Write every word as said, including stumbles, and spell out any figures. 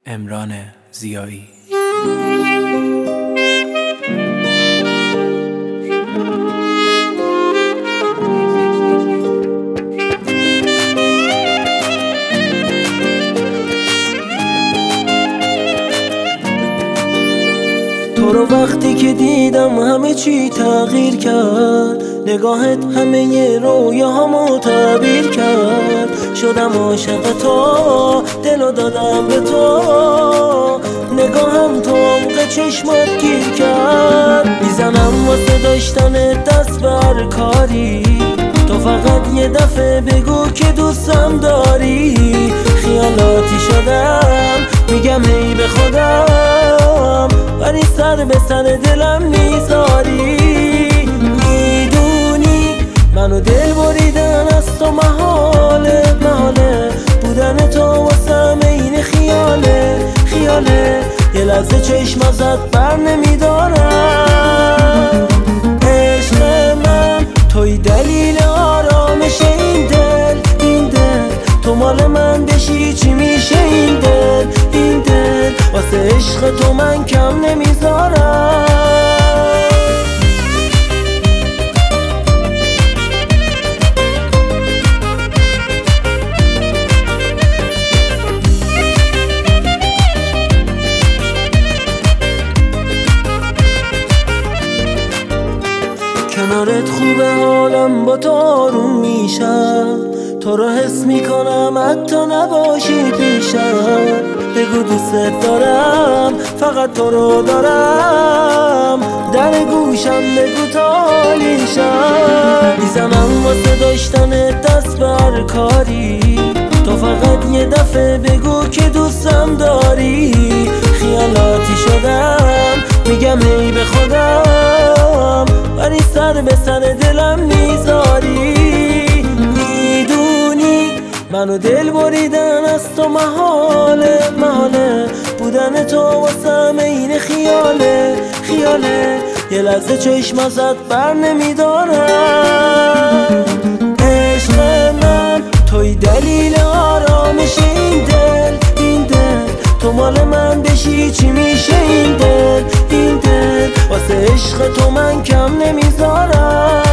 امران ضیایی. تو رو وقتی که دیدم همه چی تغییر کرد، نگاهت همه ی رویاهامو تعبیر کرد. شدم عاشق تو، دلو دادم به تو، نگاهم تو عمق چشمات گیر کرد. میزنم واسه داشتن دست بر کاری، تو فقط یه دفعه بگو که دوستم داری. خیالاتی شدم میگم ای به خودم، ولی سر به سر دلم میذاری. میدونی منو دل بریدن از تو محاله محاله، بودن تو واسم این خیاله خیاله. یه لحظه چشم ازت بر نمیدارم. عشق من توی دلیل آرامش این دل این دل، تو مال من بشی چی میشه این دل این دل. واسه عشق تو من کم نمیذارم. کنارت خوبه حالم با تو آروم میشم، تو رو حس میکنم حتی نباشی پیشم. بگو دوست دارم فقط تو رو دارم، در گوشم بگو تا حالیشم. میزنم واسه داشتن دست بر کاری، تو فقط یه دفعه بگو که دوستم داری. خیالاتی شدم میگم ای به خودم، ولی سر به سر دلم میذاری. میدونی منو دل بریدن از تو محاله محاله، بودن تو واسم این خیاله خیاله. یه لحظه چشم ازت بر نمیدارم. عشق من توی دلیل آرامش این دل این دل، تو مال من بشی چی میشه این دل این دل. واسه عشق تو من کم نمیذارم.